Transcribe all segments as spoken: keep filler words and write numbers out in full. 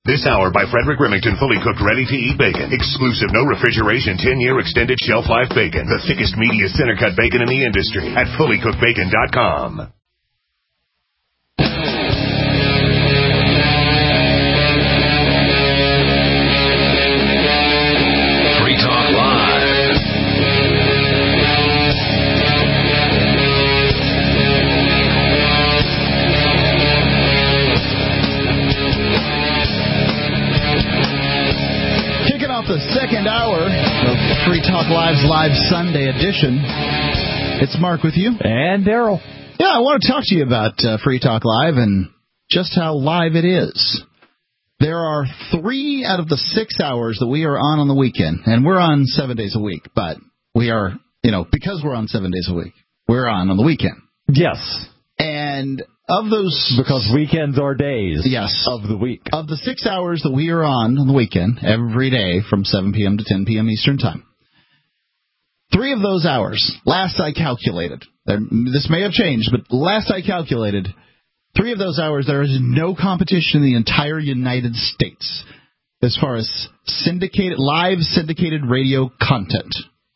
This hour by Frederick Remington, fully cooked, ready-to-eat bacon. Exclusive, no refrigeration, ten-year extended shelf life bacon. The thickest, meatiest, center-cut bacon in the industry at fully cooked bacon dot com. Free Talk Live. The second hour of Free Talk Live's Live Sunday edition. It's Mark with you. And Daryl. Yeah, I want to talk to you about uh, Free Talk Live and just how live it is. There are three out of the six hours that we are on on the weekend, and we're on seven days a week, but we are, you know, because we're on seven days a week, we're on on the weekend. Yes. And of those... Because weekends are days yes, of the week. Of the six hours that we are on on the weekend, every day from seven p.m. to ten p.m. Eastern Time, three of those hours, last I calculated, there, this may have changed, but last I calculated, three of those hours, there is no competition in the entire United States as far as syndicated, live syndicated radio content.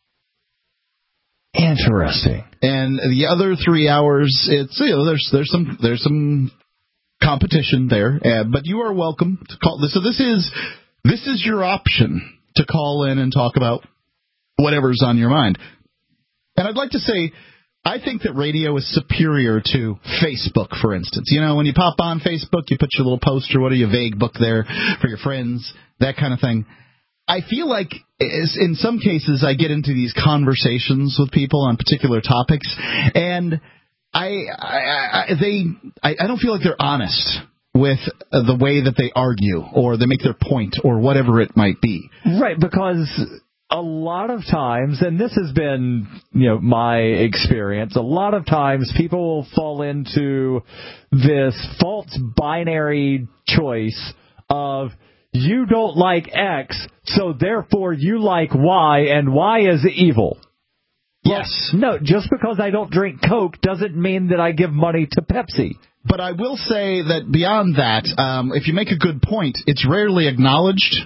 Interesting. And the other three hours, it's you know, there's there's some there's some competition there, uh, but you are welcome to call. So this is this is your option to call in and talk about whatever's on your mind. And I'd like to say, I think that radio is superior to Facebook, for instance. You know, when you pop on Facebook, you put your little post or what are your vague book there for your friends, that kind of thing. I feel like in some cases I get into these conversations with people on particular topics, and I, I, I they I, I don't feel like they're honest with the way that they argue or they make their point or whatever it might be. Right, because a lot of times, and this has been, you know, my experience, a lot of times people will fall into this false binary choice of you don't like X, so therefore you like Y, and Y is evil. Yes. Well, no, just because I don't drink Coke doesn't mean that I give money to Pepsi. But I will say that beyond that, um, if you make a good point, it's rarely acknowledged.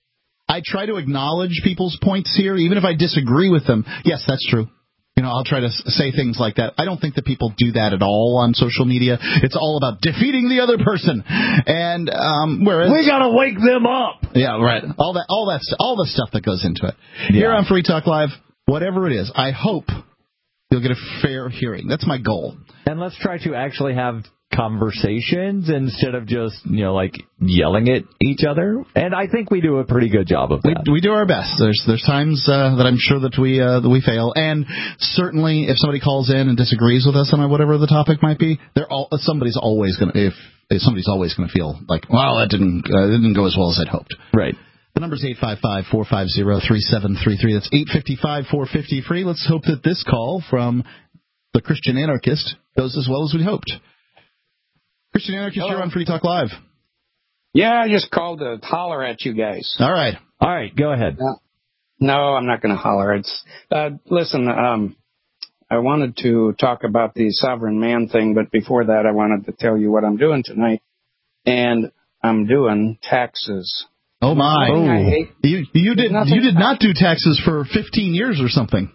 I try to acknowledge people's points here, even if I disagree with them. Yes, that's true. You know, I'll try to say things like that. I don't think that people do that at all on social media. It's all about defeating the other person. And um, whereas we gotta wake them up. Yeah, right. All that, all that, all the stuff that goes into it. Yeah. Here on Free Talk Live, whatever it is, I hope you'll get a fair hearing. That's my goal. And let's try to actually have conversations instead of just, you know, like yelling at each other. And I think we do a pretty good job of that. We, we do our best. There's there's times uh, that I'm sure that we uh, that we fail, and certainly if somebody calls in and disagrees with us on whatever the topic might be, they're all somebody's always going to if, if somebody's always going to feel like, well, that didn't uh, didn't go as well as I'd hoped. Right. The number's eight five five, four five zero, three seven three three. That's eight five five, four five zero, free. Let's hope that this call from the Christian Anarchist goes as well as we hoped. Christian Anarchist, Hello. You're on Free Talk Live. Yeah, I just called to holler at you guys. All right. All right, go ahead. No, no I'm not going to holler. It's uh, listen, um, I wanted to talk about the sovereign man thing, but before that, I wanted to tell you what I'm doing tonight. And I'm doing taxes. Oh, my. Oh. I hate, you you did you did not do taxes for fifteen years or something.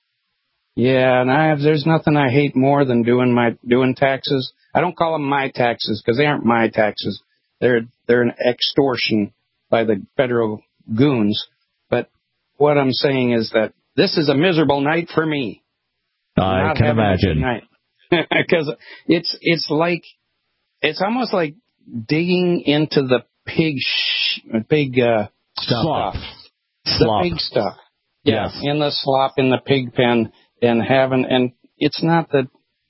Yeah, and I have, there's nothing I hate more than doing my doing taxes. I don't call them my taxes because they aren't my taxes. They're they're an extortion by the federal goons. But what I'm saying is that this is a miserable night for me. I can imagine. Because it's it's like it's almost like digging into the pig sh- pig uh, slop. stuff, Slop. the pig stuff. Yeah, yes. In the slop in the pig pen and having and it's not that.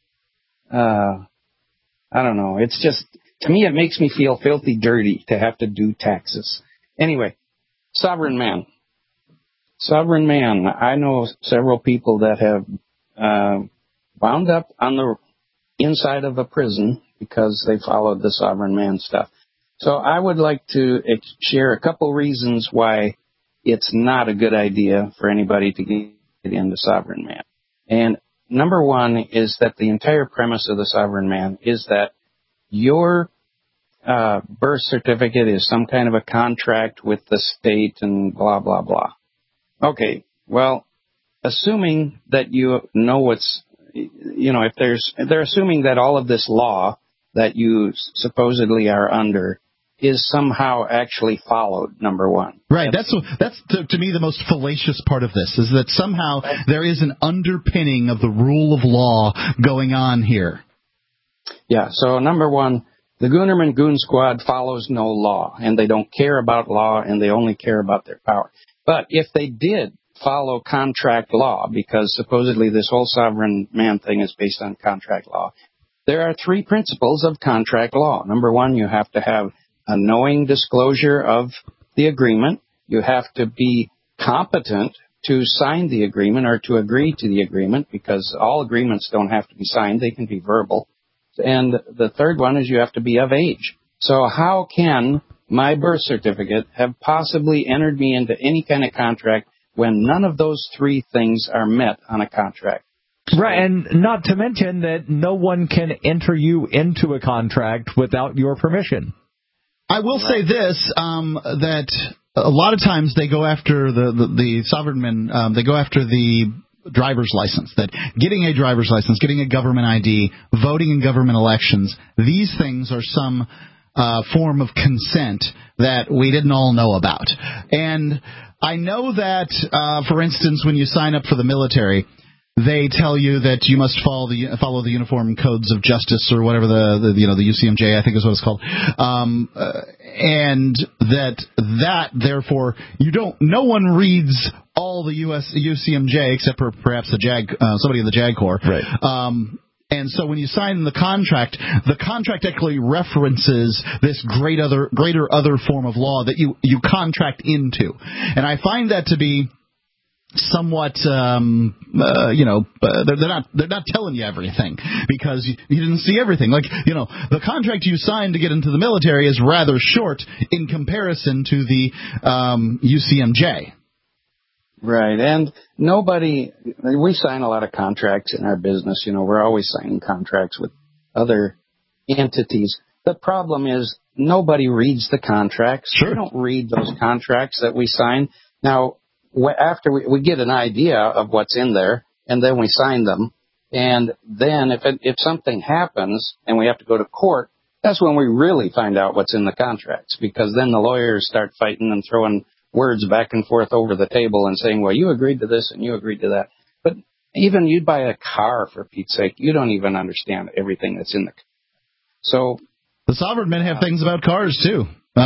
Uh, I don't know. It's just, to me, it makes me feel filthy dirty to have to do taxes. Anyway, sovereign man. Sovereign man. I know several people that have uh, wound up on the inside of a prison because they followed the sovereign man stuff. So I would like to share a couple reasons why it's not a good idea for anybody to get into sovereign man. And number one is that the entire premise of the sovereign man is that your uh, birth certificate is some kind of a contract with the state and blah, blah, blah. Okay, well, assuming that you know what's, you know, if there's, they're assuming that all of this law that you supposedly are under is somehow actually followed, number one. Right. That's that's to, to me the most fallacious part of this, is that somehow there is an underpinning of the rule of law going on here. Yeah, so number one, the Goonerman Goon Squad follows no law, and they don't care about law, and they only care about their power. But if they did follow contract law, because supposedly this whole sovereign man thing is based on contract law, there are three principles of contract law. Number one, you have to have a knowing disclosure of the agreement. You have to be competent to sign the agreement or to agree to the agreement, because all agreements don't have to be signed. They can be verbal. And the third one is you have to be of age. So how can my birth certificate have possibly entered me into any kind of contract when none of those three things are met on a contract? Right, and not to mention that no one can enter you into a contract without your permission. I will say this, um, that a lot of times they go after the, the, the sovereign men, um, they go after the driver's license, that getting a driver's license, getting a government I D, voting in government elections, these things are some uh, form of consent that we didn't all know about. And I know that, uh, for instance, when you sign up for the military, they tell you that you must follow the follow the Uniform Codes of Justice, or whatever the, the you know the U C M J, I think is what it's called, um, uh, and that that therefore you don't. No one reads all the U S U C M J except for perhaps the JAG, uh, somebody in the JAG Corps. Right. Um, And so when you sign the contract, the contract actually references this great other, greater other form of law that you, you contract into. And I find that to be somewhat, um, uh, you know, uh, they're, they're not they're not telling you everything, because you, you didn't see everything. Like, you know, the contract you signed to get into the military is rather short in comparison to the um, U C M J. Right, and nobody, we sign a lot of contracts in our business. You know, we're always signing contracts with other entities. The problem is nobody reads the contracts. Sure. We don't read those contracts that we sign. Now, after we, we get an idea of what's in there, and then we sign them, and then if it, if something happens and we have to go to court, that's when we really find out what's in the contracts, because then the lawyers start fighting and throwing words back and forth over the table and saying, well, you agreed to this and you agreed to that. But even you buy a car, for Pete's sake, you don't even understand everything that's in the car. So the sovereign men have uh, things about cars too.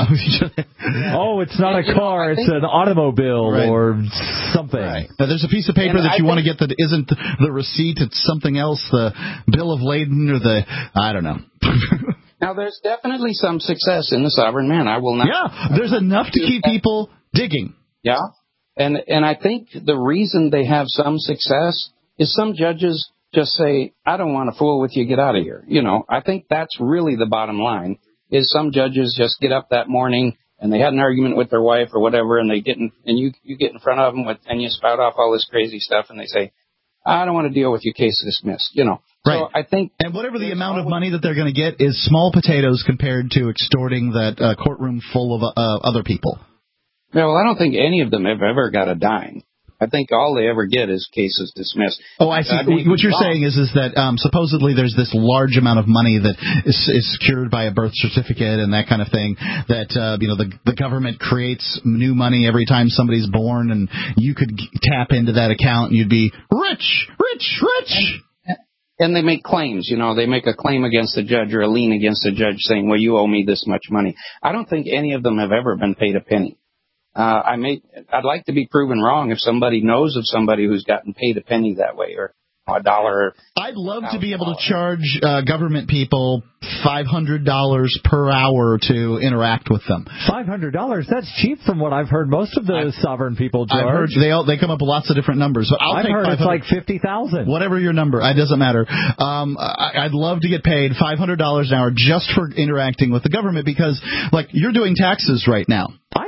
Oh, it's not a car, know, it's an automobile, right, or something. Right. Now, there's a piece of paper and that I you want to get that isn't the receipt, it's something else, the bill of lading, or the, I don't know. Now, there's definitely some success in the sovereign man. I will not. Yeah, there's enough to keep people digging. Yeah, and and I think the reason they have some success is some judges just say, I don't want to fool with you, get out of here. You know, I think that's really the bottom line, is some judges just get up that morning and they had an argument with their wife or whatever, and they get in, and you, you get in front of them with, and you spout off all this crazy stuff, and they say, I don't want to deal with you, case dismissed, you know. Right. So I think, and whatever the amount of money that they're going to get is small potatoes compared to extorting that uh, courtroom full of uh, other people. Yeah, well, I don't think any of them have ever got a dime. I think all they ever get is cases dismissed. Oh, I see. I mean, what you're saying is is that um, supposedly there's this large amount of money that is, is secured by a birth certificate and that kind of thing, that uh, you know the the government creates new money every time somebody's born, and you could g- tap into that account and you'd be rich, rich, rich. And, and they make claims. You know, they make a claim against the judge or a lien against the judge saying, well, you owe me this much money. I don't think any of them have ever been paid a penny. Uh, I may, I'd like to be proven wrong if somebody knows of somebody who's gotten paid a penny that way, or a dollar. I'd love to be able to charge uh, government people five hundred dollars per hour to interact with them. five hundred dollars? That's cheap from what I've heard most of the I've, sovereign people charge. I've heard they all, they come up with lots of different numbers. But I'll I've take heard it's like fifty thousand dollars. Whatever your number, it doesn't matter. Um, I, I'd love to get paid five hundred dollars an hour just for interacting with the government, because, like, you're doing taxes right now. I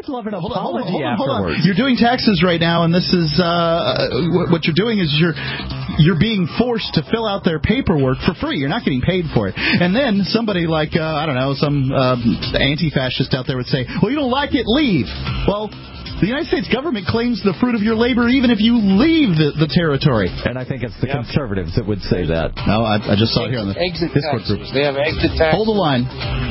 I'd love an hold on, hold on, apology hold on, hold on. afterwards. You're doing taxes right now, and this is uh, what you're doing is you're you're being forced to fill out their paperwork for free. You're not getting paid for it. And then somebody like uh, I don't know, some uh, anti-fascist out there would say, "Well, you don't like it, leave." Well, the United States government claims the fruit of your labor even if you leave the, the territory. And I think it's the Yep. conservatives that would say that. No, I, I just saw it here on the exit Discord taxes. group. They have exit taxes. Hold the line.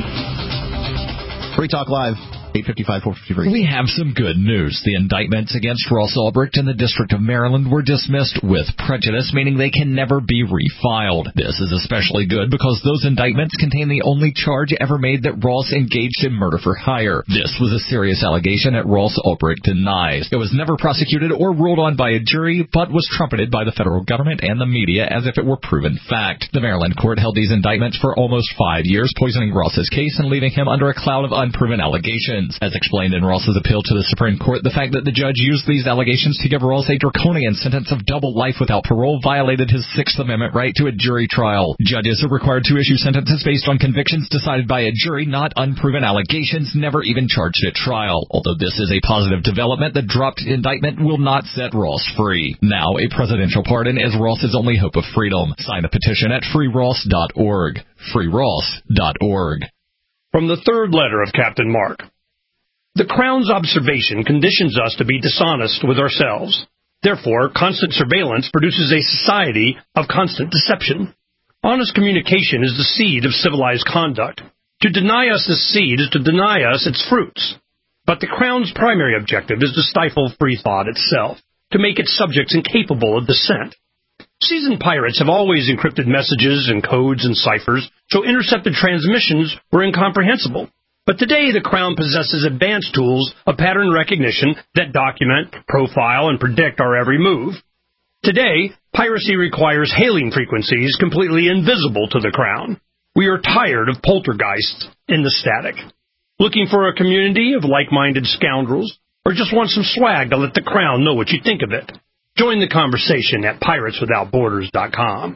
Free Talk Live. eight fifty-five, four fifty-three. We have some good news. The indictments against Ross Ulbricht in the District of Maryland were dismissed with prejudice, meaning they can never be refiled. This is especially good because those indictments contain the only charge ever made that Ross engaged in murder for hire. This was a serious allegation that Ross Ulbricht denies. It was never prosecuted or ruled on by a jury, but was trumpeted by the federal government and the media as if it were proven fact. The Maryland court held these indictments for almost five years, poisoning Ross's case and leaving him under a cloud of unproven allegations. As explained in Ross's appeal to the Supreme Court, the fact that the judge used these allegations to give Ross a draconian sentence of double life without parole violated his Sixth Amendment right to a jury trial. Judges are required to issue sentences based on convictions decided by a jury, not unproven allegations never even charged at trial. Although this is a positive development, the dropped indictment will not set Ross free. Now, a presidential pardon is Ross's only hope of freedom. Sign the petition at free ross dot org. free ross dot org. From the third letter of Captain Mark. The Crown's observation conditions us to be dishonest with ourselves. Therefore, constant surveillance produces a society of constant deception. Honest communication is the seed of civilized conduct. To deny us this seed is to deny us its fruits. But the Crown's primary objective is to stifle free thought itself, to make its subjects incapable of dissent. Seasoned pirates have always encrypted messages and codes and ciphers, so intercepted transmissions were incomprehensible. But today, the Crown possesses advanced tools of pattern recognition that document, profile, and predict our every move. Today, piracy requires hailing frequencies completely invisible to the Crown. We are tired of poltergeists in the static. Looking for a community of like-minded scoundrels, or just want some swag to let the Crown know what you think of it? Join the conversation at pirates without borders dot com.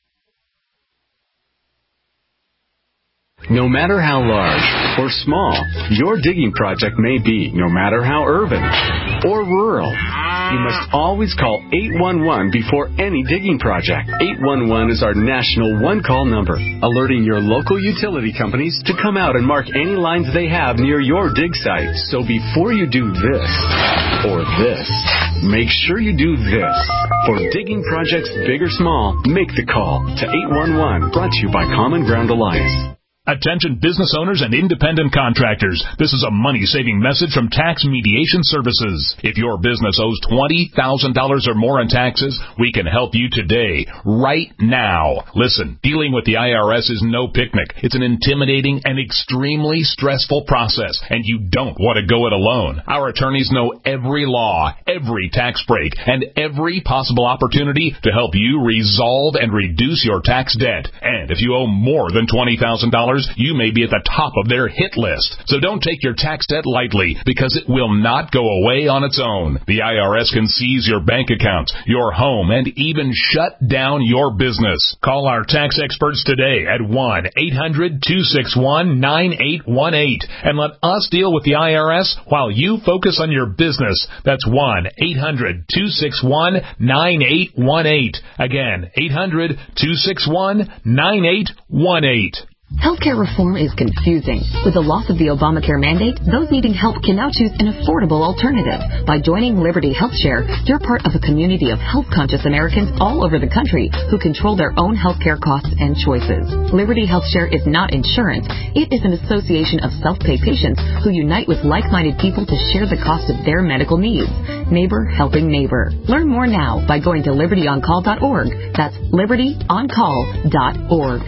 No matter how large or small your digging project may be, no matter how urban or rural, you must always call eight one one before any digging project. eight one one is our national one-call number, alerting your local utility companies to come out and mark any lines they have near your dig site. So before you do this or this, make sure you do this. For digging projects big or small, make the call to eight one one, brought to you by Common Ground Alliance. Attention business owners and independent contractors. This is a money-saving message from Tax Mediation Services. If your business owes twenty thousand dollars or more in taxes, we can help you today, right now. Listen, dealing with the I R S is no picnic. It's an intimidating and extremely stressful process, and you don't want to go it alone. Our attorneys know every law, every tax break, and every possible opportunity to help you resolve and reduce your tax debt. And if you owe more than twenty thousand dollars, you may be at the top of their hit list. So don't take your tax debt lightly, because it will not go away on its own. The I R S can seize your bank accounts, your home, and even shut down your business. Call our tax experts today at one eight hundred two six one nine eight one eight and let us deal with the I R S while you focus on your business. That's one eight hundred two six one nine eight one eight. Again, eight hundred two six one nine eight one eight. Healthcare reform is confusing. With the loss of the Obamacare mandate, those needing help can now choose an affordable alternative. By joining Liberty HealthShare, you're part of a community of health-conscious Americans all over the country who control their own healthcare costs and choices. Liberty HealthShare is not insurance. It is an association of self-pay patients who unite with like-minded people to share the cost of their medical needs. Neighbor helping neighbor. Learn more now by going to liberty on call dot org. That's liberty on call dot org.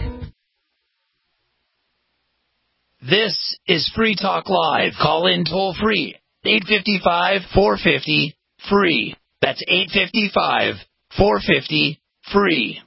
This is Free Talk Live. Call in toll free. eight five five, four five zero, free. That's eight five five, four five zero, free.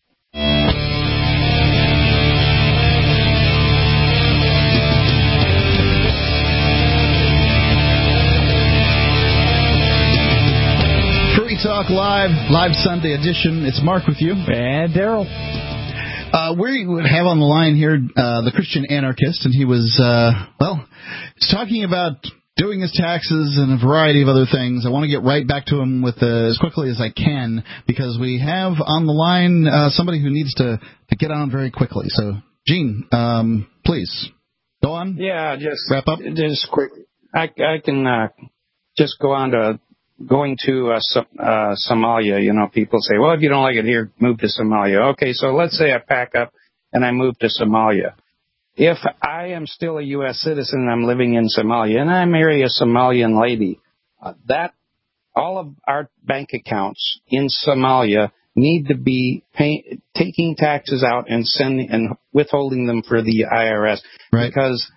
Free Talk Live, live Sunday edition. It's Mark with you. And Daryl. Uh, we would have on the line here uh, the Christian anarchist, and he was, uh, well, he's talking about doing his taxes and a variety of other things. I want to get right back to him with uh, as quickly as I can because we have on the line uh, somebody who needs to, to get on very quickly. So, Gene, um, please go on. Yeah, just wrap up. Just quick. I, I can uh, just go on to going to uh, so, uh, Somalia. You know, people say, well, if you don't like it here, move to Somalia. Okay, so let's say I pack up and I move to Somalia. If I am still a U S citizen and I'm living in Somalia and I marry a Somalian lady, uh, that all of our bank accounts in Somalia need to be pay, taking taxes out and sending and withholding them for the I R S. Right. Because,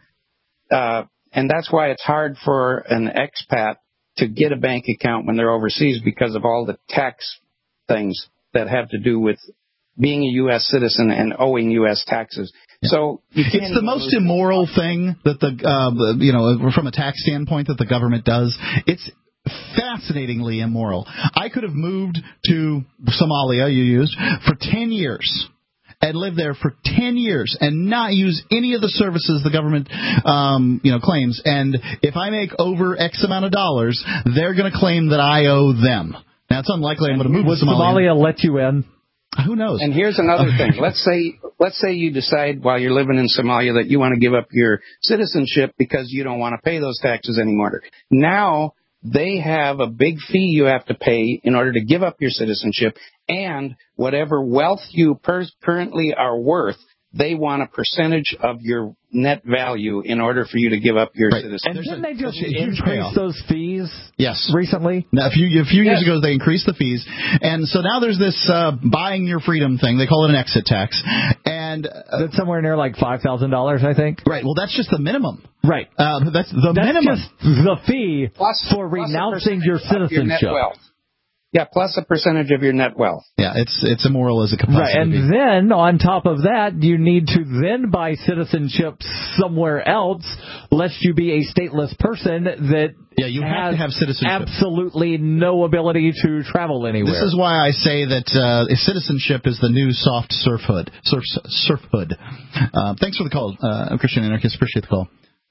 uh, and that's why it's hard for an expat to get a bank account when they're overseas because of all the tax things that have to do with being a U S citizen and owing U S taxes. Yeah. So you can't it's the most immoral thing that the uh, you know from a tax standpoint that the government does. It's fascinatingly immoral. I could have moved to Somalia, you used, for ten years and lived there for ten years and not use any of the services the government um, you know claims. And if I make over X amount of dollars, they're going to claim that I owe them. Now it's unlikely I'm going to move Would to Somalia. Somalia let you in? Who knows? And here's another thing. Let's say let's say you decide while you're living in Somalia that you want to give up your citizenship because you don't want to pay those taxes anymore. Now they have a big fee you have to pay in order to give up your citizenship, and whatever wealth you per- currently are worth, they want a percentage of your net value in order for you to give up your right. citizenship. And didn't a, they just increase increase those fees yes. recently? Now, a few, a few yes. years ago, they increased the fees. And so now there's this uh, buying your freedom thing. They call it an exit tax. And uh, that's somewhere near like five thousand dollars, I think. Right. Well, that's just the minimum. Right. Uh, that's the that's minimum. Just the fee plus, for plus renouncing your citizenship. Your net wealth. Yeah, plus a percentage of your net wealth. Yeah, it's it's immoral as it could possibly right, and be. then on top of that, you need to then buy citizenship somewhere else, lest you be a stateless person that yeah, you have to have citizenship. Absolutely no ability to travel anywhere. This is why I say that uh, citizenship is the new soft serfhood. Surf, surfhood. Uh, thanks for the call, uh, Christian Anarchist. Appreciate the call.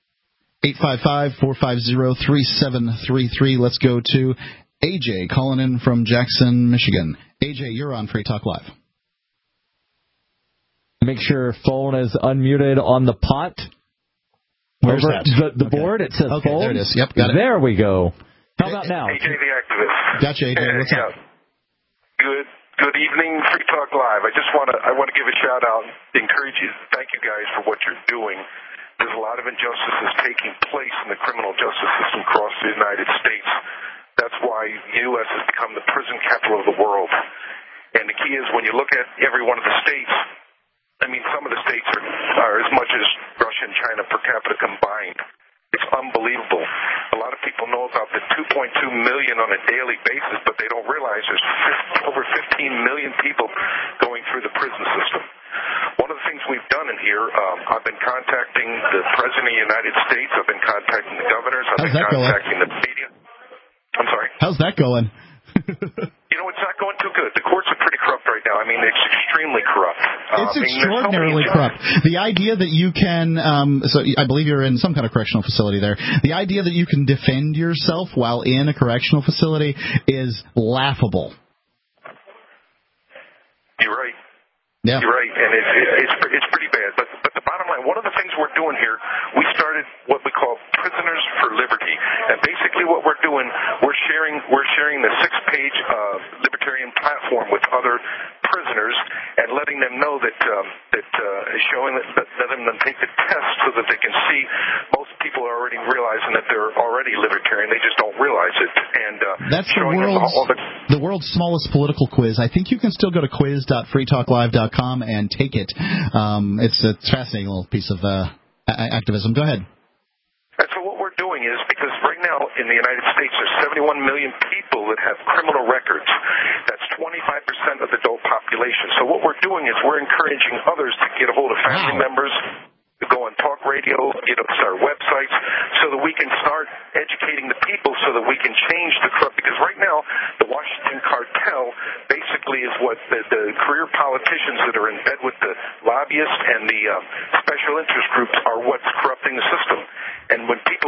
eight five five, four five zero, three seven three three. Let's go to A J calling in from Jackson, Michigan. A J, you're on Free Talk Live. Make sure your phone is unmuted on the pot. Where's Over that? The, the okay. board, it says okay, phone. There it is. Yep, got it. There we go. How about now? A J the Activist. Gotcha, A J. What's yeah. up? Good Good evening, Free Talk Live. I just want to I want to give a shout out, encourage you, thank you guys for what you're doing. There's a lot of injustices taking place in the criminal justice system across the United States. That's why the U S has become the prison capital of the world. And the key is when you look at every one of the states, I mean, some of the states are, are as much as Russia and China per capita combined. It's unbelievable. A lot of people know about the two point two million on a daily basis, but they don't realize there's over fifteen million people going through the prison system. One of the things we've done in here, um, I've been contacting the President of the United States. I've been contacting the governors. I've How's been that contacting going? the media. I'm sorry? How's that going? You know, it's not going too good. The courts are pretty corrupt right now. I mean, it's extremely corrupt. It's uh, extraordinarily I mean, corrupt. The idea that you can, um, so I believe you're in some kind of correctional facility there. The idea that you can defend yourself while in a correctional facility is laughable. You're right. Yeah. You're right, and it's it's it's pretty bad. But but the bottom line, one of the things we're doing here, we started what we call Prisoners for Liberty, and basically what we're doing, we're sharing we're sharing the six-page uh, libertarian platform with other prisoners and letting them know that um, that uh, showing that, that letting them take the test so that they can see. Most people are already realizing that they're already libertarian; they just don't realize it. And uh, that's the world's all the, the world's smallest political quiz. I think you can still go to quiz dot free talk live dot com and take it. Um, it's a fascinating little piece of uh, activism. Go ahead. And so what we're doing is, because right now in the United States there's seventy-one million people that have criminal records. That's twenty-five percent of the adult population. So what we're doing is we're encouraging others to get a hold of family wow. members, to go on talk radio, you know, start websites, so that we can start educating the people so that we can change the corrupt. Because right now the Washington cartel basically is what the, the career politicians that are in bed with the lobbyists and the uh, special interest groups are what's corrupting the system. And when people realize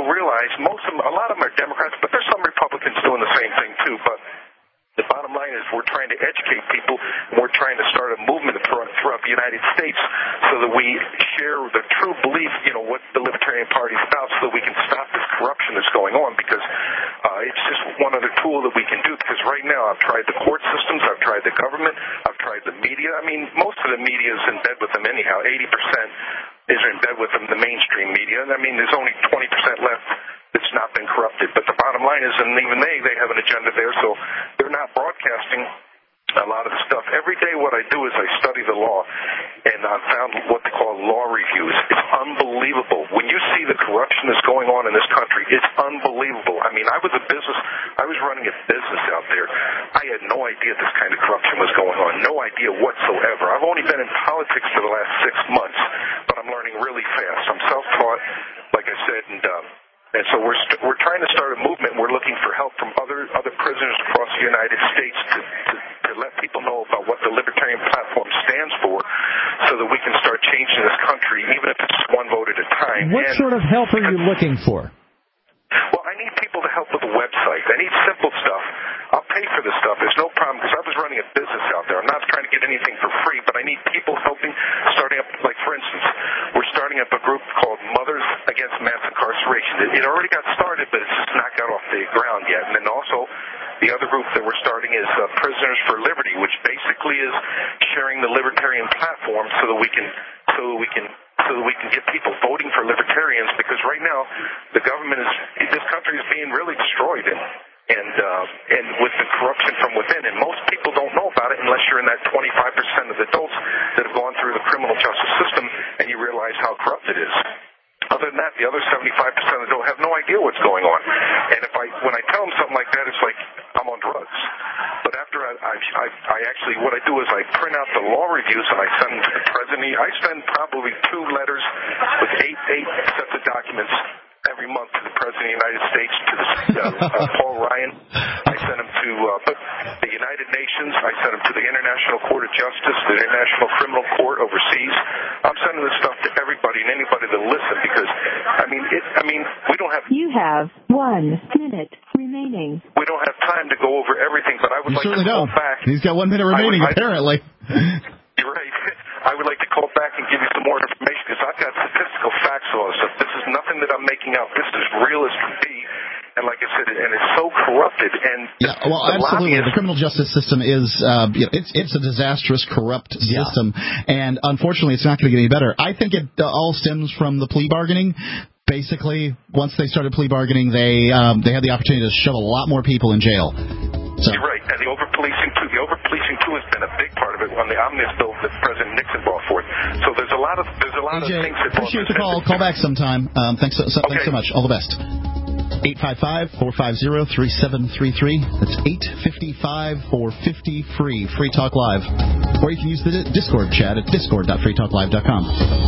guys, most of them, a lot of them are Democrats, but there's some Republicans doing the same thing too. But the bottom line is we're trying to educate people, and we're trying to start a movement throughout, throughout the United States so that we share the true belief, you know, what the Libertarian Party is about, so that we can stop this corruption that's going on, because uh, it's just one other tool that we can do. Because right now I've tried the court systems, I've tried the government, I've tried the media. I mean, most of the media is in bed with them anyhow. eighty percent is in bed with them, the mainstream media. And I mean, there's only twenty percent left that's not been corrupted. But the bottom line is, and even they, they have an agenda there, so they're not broadcasting a lot of the stuff. Every day what I do is I study the law, and I've found what they call law reviews. It's unbelievable. When you see the corruption that's going on in this country, it's unbelievable. I mean, I was a business, I was running a business out there. I had no idea this kind of corruption was going on, no idea whatsoever. I've only been in politics for the last six months, but I'm learning really fast. I'm self-taught, like I said, and um, And so we're st- we're trying to start a movement. We're looking for help from other other prisoners across the United States to, to, to let people know about what the Libertarian Platform stands for, so that we can start changing this country, even if it's one vote at a time. What and sort of help are you looking for? Well, I need people to help with the website. I need simple stuff. I'll pay for this stuff. There's no problem, because I was running a business out there. I'm not trying to get anything for free, but I need people helping, starting up, like, for instance, we're starting up a group called Mothers Against Mass Incarceration. It, it already got started, but it's just not got off the ground yet. And then also, the other group that we're starting is uh, Prisoners for Liberty, which basically is sharing the Libertarian platform so that we can, so that we can, so that we can get people voting for Libertarians, because right now, the government is, this country is being really destroyed, and and uh, and with the corruption from within, and most people don't know about it unless you're in that twenty-five percent of adults that have gone through the criminal justice system, and you realize how corrupt it is. Other than that, the other seventy-five percent of them have no idea what's going on. And if I, when I tell them something like that, it's like I'm on drugs. But after I, I, I, I actually, what I do is I print out the law reviews and I send them to the president. I send probably two letters with eight, eight sets of documents every month to the President of the United States, to the, uh, uh, Paul Ryan. I send him to uh, the United Nations. I send him to the International Court of Justice, the International Criminal Court overseas. I'm sending this stuff to everybody and anybody that listen, because, I mean, it, I mean, we don't have... You have one minute remaining. We don't have time to go over everything, but I would you like certainly to call don't. back. He's got one minute remaining, I would, apparently. I, you're right. I would like to call back and give you some more information, because I've got statistical facts on this stuff. This is nothing that I'm making up. This is real as can be. And like I said, and it's so corrupted. And yeah, well, absolutely. The criminal justice system is, uh, you know, it's it's a disastrous, corrupt system, yeah. And unfortunately, it's not going to get any better. I think it uh, all stems from the plea bargaining. Basically, once they started plea bargaining, they um, they had the opportunity to shove a lot more people in jail. So. You're right, and the over-policing too. The over-policing too has been a big part of it on the omnibus bill that President Nixon brought forth. So there's a lot of there's a lot A J, of things that. Appreciate the call. Call back sometime. Um, thanks so, so okay. thanks so much. All the best. eight five five, four five zero, three seven three three. That's eight five five, four five zero, free. Free Talk Live. Or you can use the Discord chat at discord dot free talk live dot com.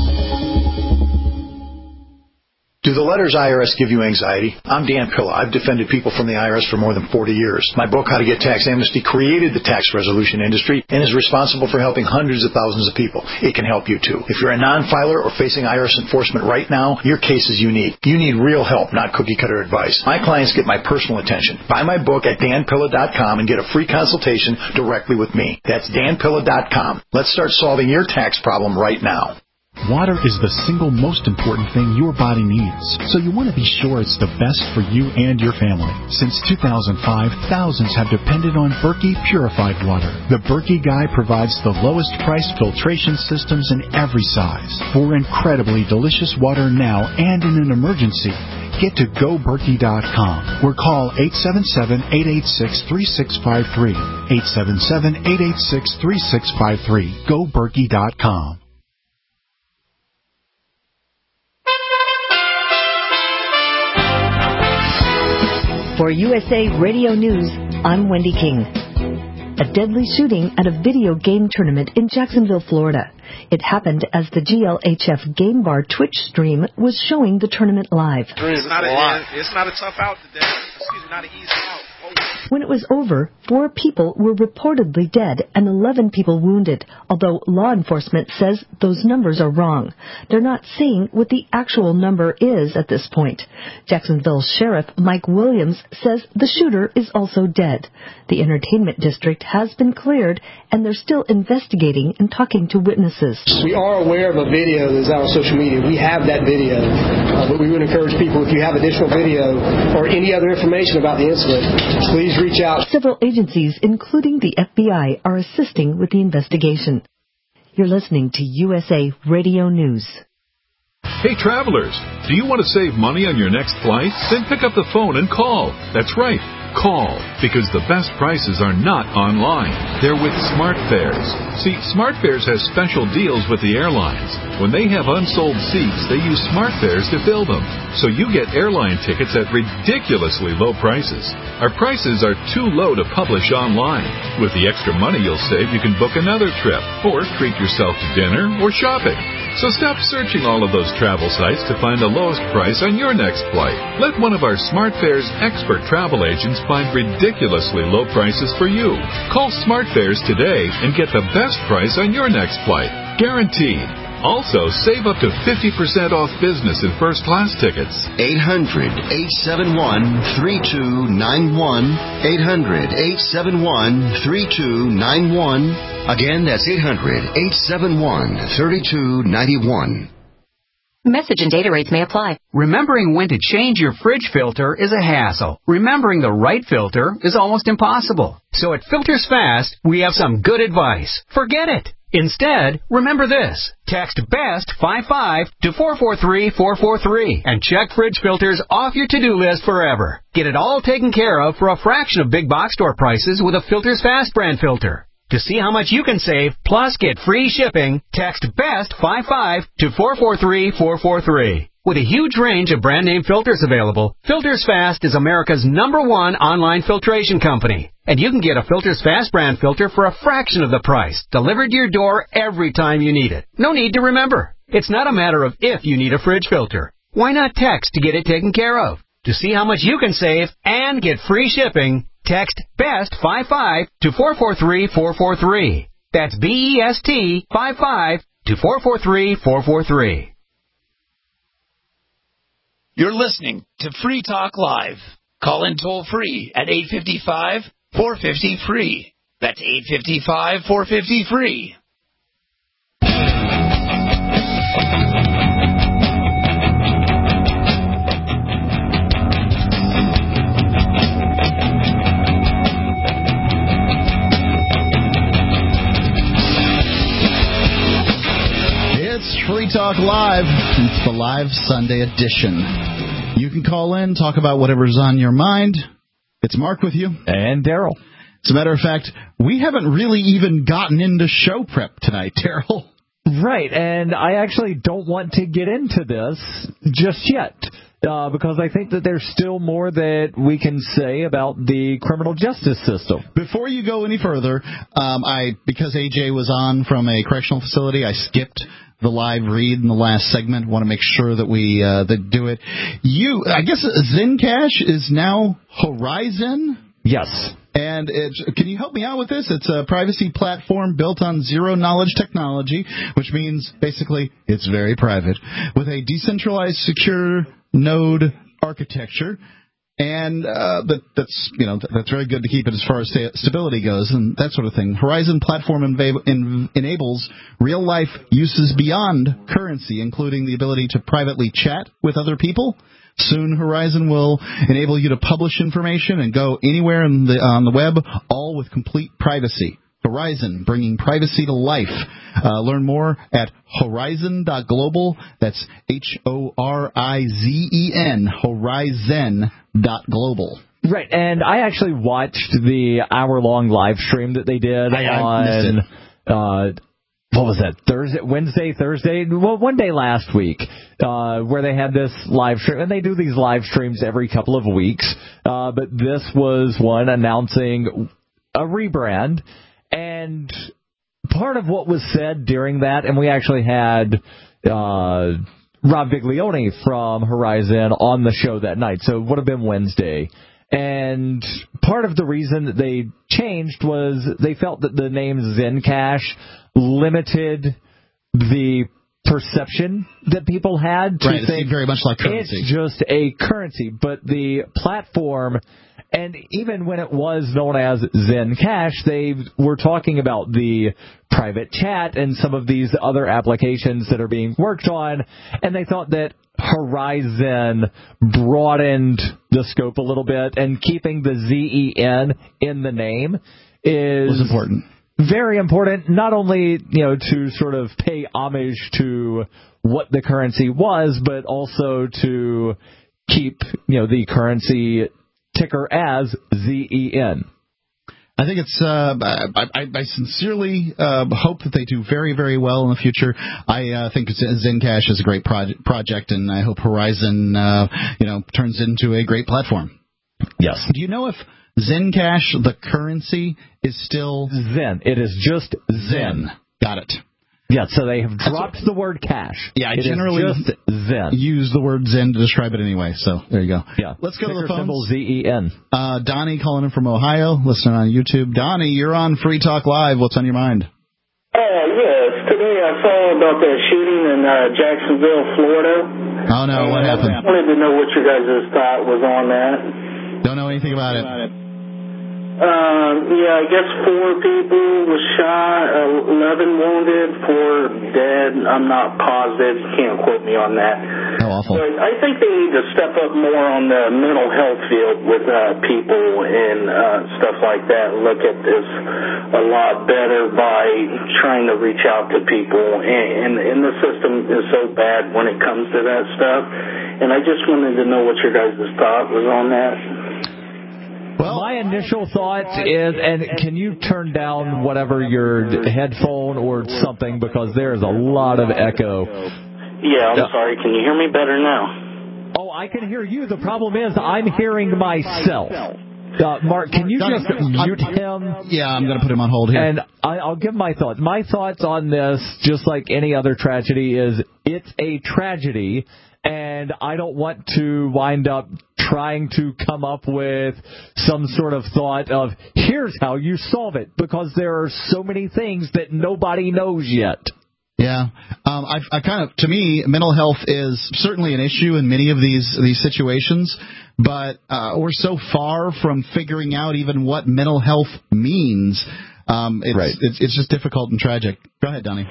Do the letters I R S give you anxiety? I'm Dan Pilla. I've defended people from the I R S for more than forty years. My book, How to Get Tax Amnesty, created the tax resolution industry and is responsible for helping hundreds of thousands of people. It can help you, too. If you're a non-filer or facing I R S enforcement right now, your case is unique. You need real help, not cookie-cutter advice. My clients get my personal attention. Buy my book at dan pilla dot com and get a free consultation directly with me. That's dan pilla dot com. Let's start solving your tax problem right now. Water is the single most important thing your body needs, so you want to be sure it's the best for you and your family. Since two thousand five, thousands have depended on Berkey purified water. The Berkey Guy provides the lowest price filtration systems in every size for incredibly delicious water now and in an emergency. Get to go berkey dot com or call eight seven seven, eight eight six, three six five three. eight seven seven, eight eight six, three six five three. go berkey dot com. For U S A Radio News, I'm Wendy King. A deadly shooting at a video game tournament in Jacksonville, Florida. It happened as the G L H F Game Bar Twitch stream was showing the tournament live. It's not a, it's not a tough out today. Excuse me, not an easy out. When it was over, four people were reportedly dead and eleven people wounded, although law enforcement says those numbers are wrong. They're not saying what the actual number is at this point. Jacksonville Sheriff Mike Williams says the shooter is also dead. The entertainment district has been cleared, and they're still investigating and talking to witnesses. We are aware of a video that's out on social media. We have that video, uh, but we would encourage people, if you have additional video or any other information about the incident, please reach out. Several agencies, including the F B I, are assisting with the investigation. You're listening to U S A Radio News. Hey, travelers, do you want to save money on your next flight? Then pick up the phone and call. That's right. Call, because the best prices are not online. They're with SmartFares. See, SmartFares has special deals with the airlines. When they have unsold seats, they use SmartFares to fill them. So you get airline tickets at ridiculously low prices. Our prices are too low to publish online. With the extra money you'll save, you can book another trip, or treat yourself to dinner or shopping. So stop searching all of those travel sites to find the lowest price on your next flight. Let one of our SmartFares expert travel agents find ridiculously low prices for you. Call SmartFares today and get the best price on your next flight. Guaranteed. Also, save up to fifty percent off business and first class tickets. eight hundred, eight seven one, three two nine one. eight hundred, eight seven one, three two nine one. Again, that's eight hundred, eight seven one, three two nine one. Message and data rates may apply. Remembering when to change your fridge filter is a hassle. Remembering the right filter is almost impossible. So at Filters Fast, we have some good advice. Forget it. Instead, remember this. Text BEST fifty-five to four four three four four three and check fridge filters off your to-do list forever. Get it all taken care of for a fraction of big box store prices with a Filters Fast brand filter. To see how much you can save, plus get free shipping, text BEST fifty-five to four four three four four three. With a huge range of brand name filters available, Filters Fast is America's number one online filtration company. And you can get a Filters Fast brand filter for a fraction of the price, delivered to your door every time you need it. No need to remember. It's not a matter of if you need a fridge filter. Why not text to get it taken care of? To see how much you can save and get free shipping, text BEST fifty-five to four four three four four three. That's B E S T fifty-five to four four three four four three. You're listening to Free Talk Live. Call in toll free at eight five five, four five zero, free. That's eight five five, four five zero, free. Free Talk Live. It's the live Sunday edition. You can call in, talk about whatever's on your mind. It's Mark with you. And Daryl. As a matter of fact, we haven't really even gotten into show prep tonight, Daryl. Right, and I actually don't want to get into this just yet. Uh, because I think that there's still more that we can say about the criminal justice system. Before you go any further, um, I because A J was on from a correctional facility, I skipped the live read in the last segment. Want to make sure that we uh, that do it. You, I guess Zencash is now Horizon? Yes. And it's, can you help me out with this? It's a privacy platform built on zero-knowledge technology, which means basically it's very private, with a decentralized, secure node architecture. And uh, that, that's you know that's very good to keep it as far as sta- stability goes and that sort of thing. Horizon platform enva- en- enables real-life uses beyond currency, including the ability to privately chat with other people. Soon, Horizon will enable you to publish information and go anywhere in the, on the web, all with complete privacy. Horizon, bringing privacy to life. Uh, learn more at horizon dot global. That's H O R I Z E N, horizon dot global. Right, and I actually watched the hour-long live stream that they did I, I on... Uh, what was that, Thursday, Wednesday, Thursday? Well, one day last week, uh, where they had this live stream, and they do these live streams every couple of weeks, uh, but this was one announcing a rebrand, and part of what was said during that, and we actually had uh, Rob Viglione from Horizon on the show that night, so it would have been Wednesday, And part of the reason that they changed was they felt that the name Zencash limited the perception that people had to right, it think seemed very much like currency. It's just a currency, but the platform, and even when it was known as Zencash, they were talking about the private chat and some of these other applications that are being worked on, and they thought that Horizon broadened the scope a little bit, and keeping the Z E N in the name is was important. Very important, not only, you know, to sort of pay homage to what the currency was, but also to keep, you know, the currency ticker as Z E N. I think it's. Uh, I, I, I sincerely uh, hope that they do very, very well in the future. I uh, think Zencash is a great project, project, and I hope Horizon, uh, you know, turns into a great platform. Yes. Do you know if Zencash, the currency, is still Zen? It is just Zen. Got it. Yeah, so they have dropped the word cash. Yeah, I it generally is just Zen. use the word Zen to describe it anyway, so there you go. Yeah. Let's go to the Ticker phones. symbol Z E N. Uh, Donnie calling in from Ohio, listening on YouTube. Donnie, you're on Free Talk Live. What's on your mind? Oh, uh, yes. Today I saw about that shooting in uh, Jacksonville, Florida. Oh, no, what happened? I wanted to know what your guys' thought was on that. Don't know anything about it. Um, yeah, I guess four people was shot, uh, eleven wounded, four dead. I'm not positive. You can't quote me on that. How awful. But I think they need to step up more on the mental health field with uh, people and uh, stuff like that. Look at this a lot better by trying to reach out to people. And, and, and the system is so bad when it comes to that stuff. And I just wanted to know what your guys' thought was on that. Well, my initial thoughts is, and can you turn down whatever your headphone or something, because there is a lot of echo. Yeah, I'm sorry. Can you hear me better now? Oh, I can hear you. The problem is I'm hearing myself. Uh, Mark, can you just mute him? Yeah, I'm going to put him on hold here. And I, I'll give my thoughts. My thoughts on this, just like any other tragedy, is it's a tragedy. And I don't want to wind up trying to come up with some sort of thought of, here's how you solve it, because there are so many things that nobody knows yet. Yeah. Um, I, I kind of, to me, mental health is certainly an issue in many of these, these situations, but uh, we're so far from figuring out even what mental health means. Um, it's, right. it's, it's just difficult and tragic. Go ahead, Donnie.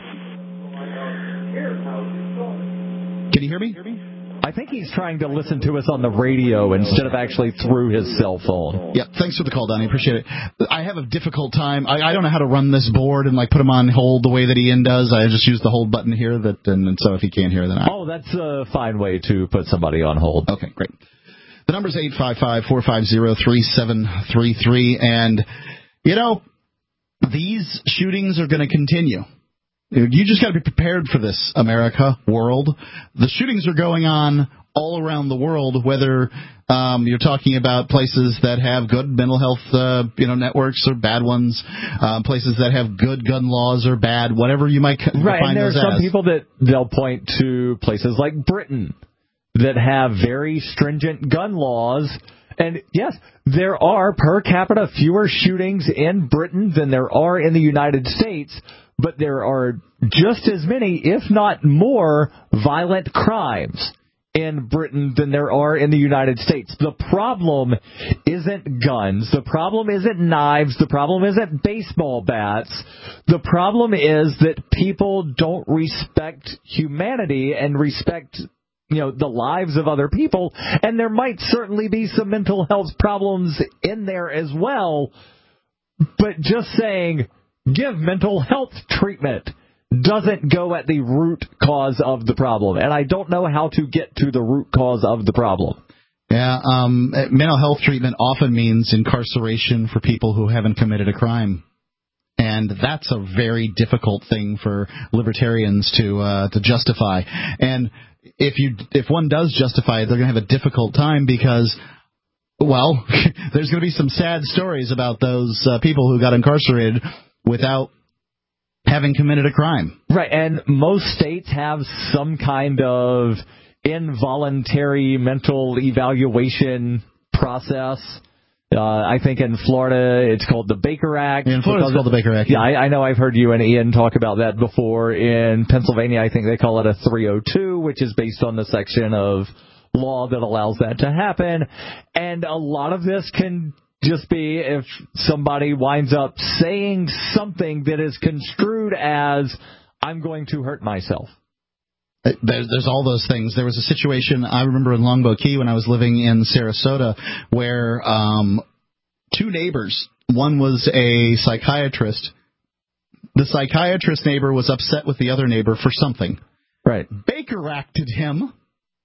Can you hear me? I think he's trying to listen to us on the radio instead of actually through his cell phone. Yeah, thanks for the call, Donnie. Appreciate it. I have a difficult time. I, I don't know how to run this board and like put him on hold the way that Ian does. I just use the hold button here. That and, and so if he can't hear, then I. Oh, that's a fine way to put somebody on hold. Okay, great. The number's eight five five, four five zero, three seven three three, and you know these shootings are going to continue. You just got to be prepared for this, America, world. The shootings are going on all around the world, whether um, you're talking about places that have good mental health uh, you know, networks or bad ones, uh, places that have good gun laws or bad, whatever you might define those as. Right, and there are some people that they'll point to places like Britain that have very stringent gun laws. And yes, there are per capita fewer shootings in Britain than there are in the United States, but there are just as many, if not more, violent crimes in Britain than there are in the United States. The problem isn't guns. The problem isn't knives. The problem isn't baseball bats. The problem is that people don't respect humanity and respect, you know, the lives of other people. And there might certainly be some mental health problems in there as well. But just saying, give mental health treatment doesn't go at the root cause of the problem. And I don't know how to get to the root cause of the problem. Yeah, um, mental health treatment often means incarceration for people who haven't committed a crime. And that's a very difficult thing for libertarians to uh, to justify. And if you if one does justify it, they're going to have a difficult time because, well, there's going to be some sad stories about those uh, people who got incarcerated without having committed a crime. Right, and most states have some kind of involuntary mental evaluation process. Uh, I think in Florida it's called the Baker Act. In Florida it's called the Baker Act. Yeah, I, I know I've heard you and Ian talk about that before. In Pennsylvania, I think they call it a three oh two, which is based on the section of law that allows that to happen. And a lot of this can just be if somebody winds up saying something that is construed as, I'm going to hurt myself. There's, there's all those things. There was a situation I remember in Longboat Key when I was living in Sarasota where um, two neighbors, one was a psychiatrist. The psychiatrist neighbor was upset with the other neighbor for something. Right. Baker acted him.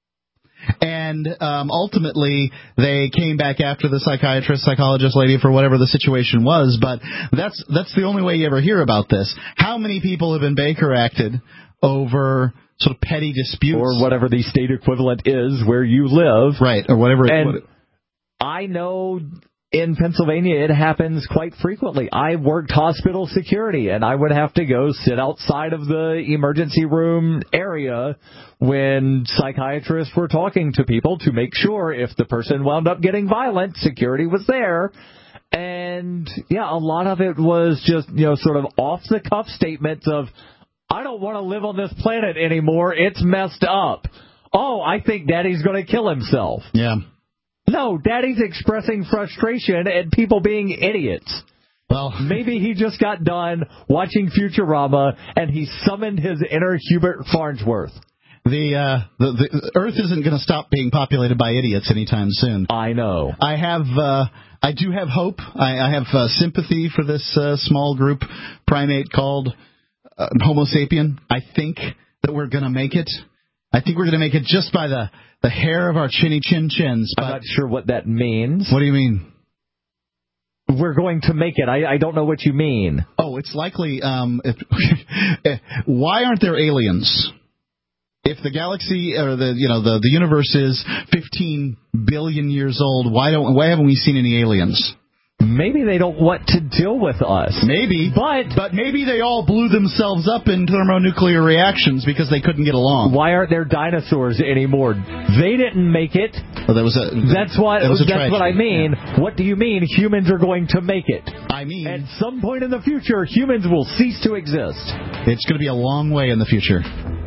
And um, ultimately, they came back after the psychiatrist, psychologist lady for whatever the situation was. But that's that's the only way you ever hear about this. How many people have been Baker acted over sort of petty disputes? Or whatever the state equivalent is where you live. Right, or whatever. It, and what, I know in Pennsylvania it happens quite frequently. I worked hospital security, and I would have to go sit outside of the emergency room area when psychiatrists were talking to people to make sure if the person wound up getting violent, security was there. And, yeah, a lot of it was just, you know, sort of off-the-cuff statements of, I don't want to live on this planet anymore. It's messed up. Oh, I think Daddy's going to kill himself. Yeah. No, Daddy's expressing frustration at people being idiots. Well, maybe he just got done watching Futurama and he summoned his inner Hubert Farnsworth. The, uh, the, the Earth isn't going to stop being populated by idiots anytime soon. I know. I have, uh, I do have hope. I, I have uh, sympathy for this uh, small group primate called uh, Homo sapien. I think that we're going to make it. I think we're going to make it just by the, the hair of our chinny chin chins. I'm not sure what that means. What do you mean? We're going to make it. I, I don't know what you mean. Oh, it's likely. Um, if, why aren't there aliens? If the galaxy or the you know the, the universe is fifteen billion years old, why don't why haven't we seen any aliens? Maybe they don't want to deal with us. Maybe, but but maybe they all blew themselves up in thermonuclear reactions because they couldn't get along. Why aren't there dinosaurs anymore? They didn't make it. Well, that was a that's what that was a that's tragedy. what I mean. Yeah. What do you mean humans are going to make it? I mean, at some point in the future, humans will cease to exist. It's going to be a long way in the future.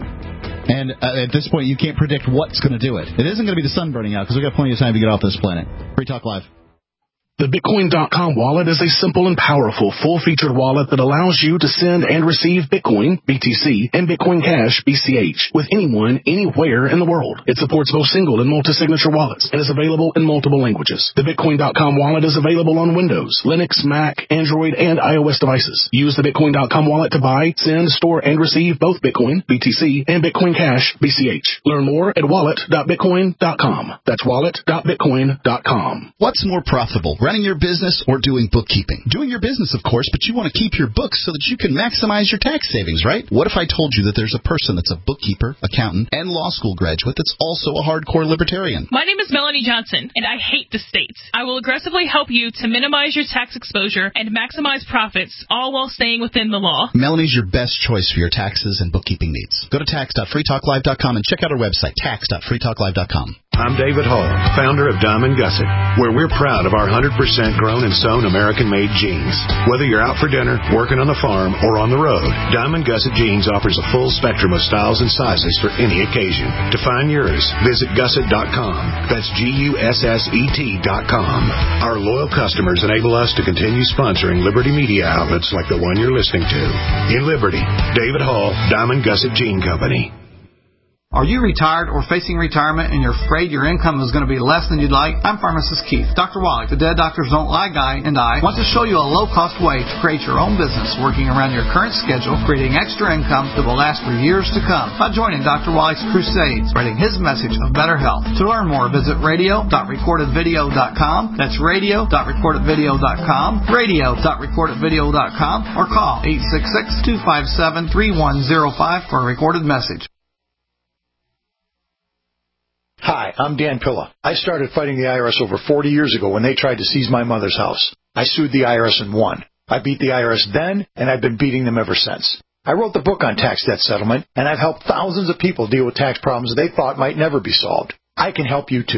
And uh, at this point, you can't predict what's going to do it. It isn't going to be the sun burning out because we've got plenty of time to get off this planet. Free Talk Live. The Bitcoin dot com wallet is a simple and powerful full-featured wallet that allows you to send and receive Bitcoin, B T C, and Bitcoin Cash, B C H, with anyone, anywhere in the world. It supports both single and multi-signature wallets and is available in multiple languages. The Bitcoin dot com wallet is available on Windows, Linux, Mac, Android, and iOS devices. Use the Bitcoin dot com wallet to buy, send, store, and receive both Bitcoin, B T C, and Bitcoin Cash, B C H. Learn more at wallet dot bitcoin dot com. That's wallet dot bitcoin dot com. What's more profitable, running your business or doing bookkeeping? Doing your business, of course, but you want to keep your books so that you can maximize your tax savings, right? What if I told you that there's a person that's a bookkeeper, accountant, and law school graduate that's also a hardcore libertarian? My name is Melanie Johnson, and I hate the states. I will aggressively help you to minimize your tax exposure and maximize profits, all while staying within the law. Melanie's your best choice for your taxes and bookkeeping needs. Go to tax dot free talk live dot com and check out our website, tax dot free talk live dot com. I'm David Hall, founder of Diamond Gusset, where we're proud of our one hundred percent grown and sewn American-made jeans. Whether you're out for dinner, working on the farm, or on the road, Diamond Gusset Jeans offers a full spectrum of styles and sizes for any occasion. To find yours, visit gusset dot com. That's G U S S E T dot com. Our loyal customers enable us to continue sponsoring Liberty media outlets like the one you're listening to. In Liberty, David Hall, Diamond Gusset Jean Company. Are you retired or facing retirement and you're afraid your income is going to be less than you'd like? I'm Pharmacist Keith. Doctor Wallach, the Dead Doctors Don't Lie guy, and I want to show you a low-cost way to create your own business working around your current schedule, creating extra income that will last for years to come by joining Doctor Wallach's crusades, spreading his message of better health. To learn more, visit radio dot recorded video dot com. That's radio dot recorded video dot com, radio dot recorded video dot com, or call eight six six, two five seven, three one zero five for a recorded message. Hi, I'm Dan Pilla. I started fighting the I R S over forty years ago when they tried to seize my mother's house. I sued the I R S and won. I beat the I R S then, and I've been beating them ever since. I wrote the book on tax debt settlement, and I've helped thousands of people deal with tax problems they thought might never be solved. I can help you too.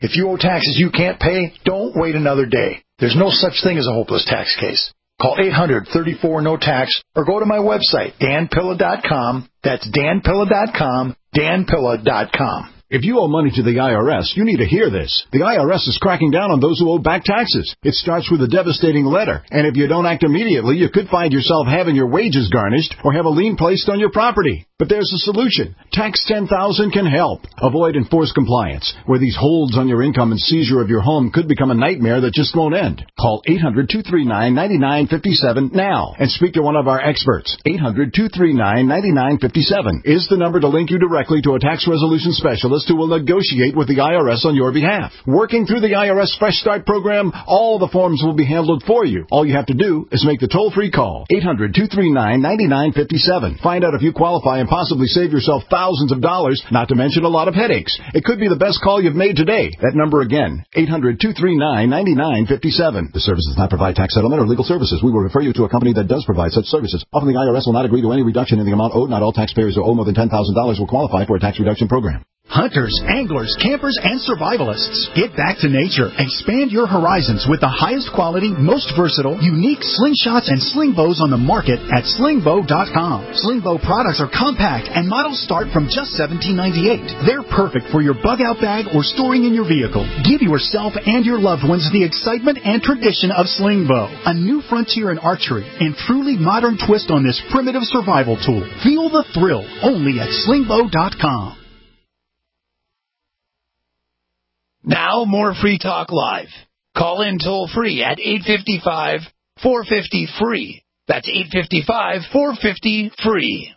If you owe taxes you can't pay, don't wait another day. There's no such thing as a hopeless tax case. Call eight hundred, thirty-four, no tax or go to my website, dan pilla dot com. That's dan pilla dot com, dan pilla dot com. If you owe money to the I R S, you need to hear this. The I R S is cracking down on those who owe back taxes. It starts with a devastating letter, and if you don't act immediately, you could find yourself having your wages garnished or have a lien placed on your property. But there's a solution. Tax ten thousand can help. Avoid enforced compliance, where these holds on your income and seizure of your home could become a nightmare that just won't end. Call eight hundred, two three nine, nine nine five seven now and speak to one of our experts. eight hundred, two three nine, nine nine five seven is the number to link you directly to a tax resolution specialist who will negotiate with the I R S on your behalf. Working through the I R S Fresh Start program, all the forms will be handled for you. All you have to do is make the toll-free call. eight hundred, two three nine, nine nine five seven. Find out if you qualify and possibly save yourself thousands of dollars, not to mention a lot of headaches. It could be the best call you've made today. That number again, eight hundred, two three nine, nine nine five seven. The service does not provide tax settlement or legal services. We will refer you to a company that does provide such services. Often the I R S will not agree to any reduction in the amount owed. Not all taxpayers who owe more than ten thousand dollars will qualify for a tax reduction program. Hunters, anglers, campers, and survivalists. Get back to nature. Expand your horizons with the highest quality, most versatile, unique slingshots and sling bows on the market at sling bow dot com. Sling bow products are compact and models start from just seventeen ninety-eight. They're perfect for your bug out bag or storing in your vehicle. Give yourself and your loved ones the excitement and tradition of sling bow. A new frontier in archery and truly modern twist on this primitive survival tool. Feel the thrill only at sling bow dot com. Now, more Free Talk Live. Call in toll-free at eight five five, four five zero, free. That's eight five five, four five zero, free.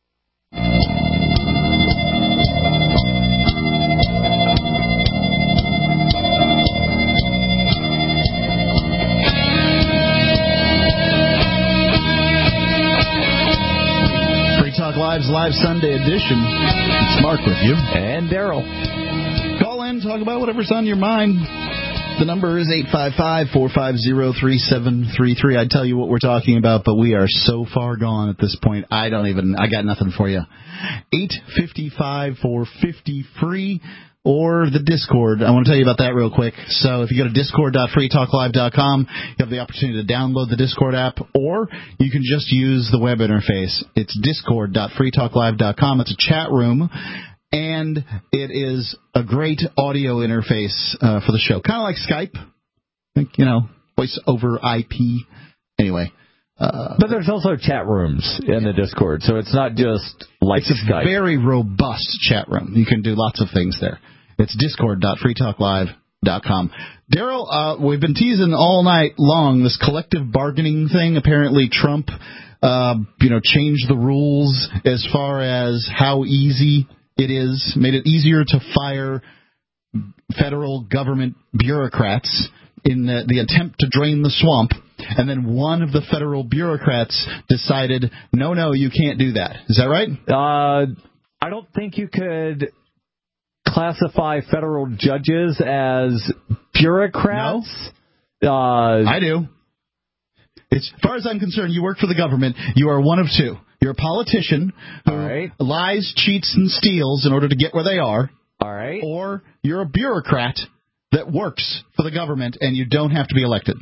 Free Talk Live's Live Sunday edition. It's Mark with you. And Daryl. Call in, talk about whatever's on your mind. The number is eight five five, four five zero, three seven three three. I'd tell you what we're talking about, but we are so far gone at this point, I don't even, I got nothing for you. eight five five, four five zero, free. Or the Discord. I want to tell you about that real quick. So if you go to discord dot free talk live dot com, you have the opportunity to download the Discord app, or you can just use the web interface. It's discord dot free talk live dot com. It's a chat room, and it is a great audio interface uh, for the show. Kind of like Skype. I think, you know, voice over I P. Anyway. Uh, but there's also chat rooms in the Discord, so it's not just like it's Skype. It's a very robust chat room. You can do lots of things there. It's discord dot free talk live dot com. Daryl, uh, we've been teasing all night long this collective bargaining thing. Apparently Trump, uh, you know, changed the rules as far as how easy it is, made it easier to fire federal government bureaucrats in the, the attempt to drain the swamp. And then one of the federal bureaucrats decided, no, no, you can't do that. Is that right? Uh, I don't think you could classify federal judges as bureaucrats. No. Uh, I do. It's, as far as I'm concerned, you work for the government. You are one of two. You're a politician who right. lies, cheats, and steals in order to get where they are. All right. Or you're a bureaucrat that works for the government and you don't have to be elected.